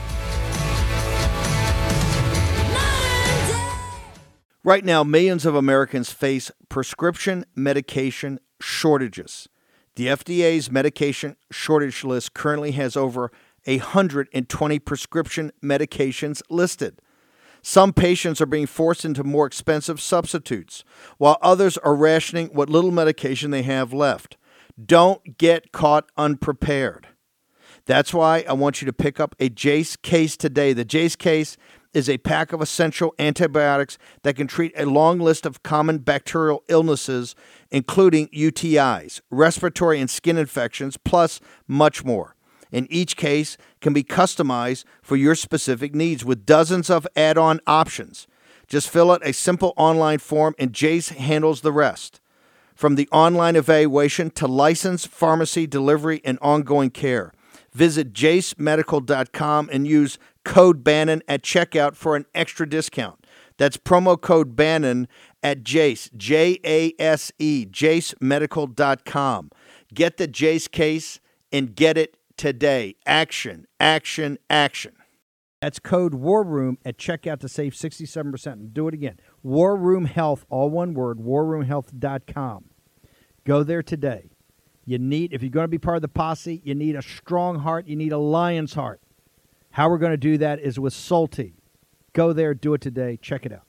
Right now, millions of Americans face prescription medication shortages. The FDA's medication shortage list currently has over 120 prescription medications listed. Some patients are being forced into more expensive substitutes, while others are rationing what little medication they have left. Don't get caught unprepared. That's why I want you to pick up a Jace case today. The Jace case is a pack of essential antibiotics that can treat a long list of common bacterial illnesses, including UTIs, respiratory and skin infections, plus much more. And each case can be customized for your specific needs with dozens of add-on options. Just fill out a simple online form, and Jace handles the rest. From the online evaluation to licensed pharmacy delivery and ongoing care. Visit jacemedical.com and use code Bannon at checkout for an extra discount. That's promo code Bannon at Jace, J-A-S-E, jacemedical.com. Get the Jace case and get it today. Action, action, action. That's code War Room at checkout to save 67%. Do it again. War Room Health, all one word, warroomhealth.com. Go there today. If you're going to be part of the posse, you need a strong heart. You need a lion's heart. How we're going to do that is with Solti. Go there, do it today. Check it out.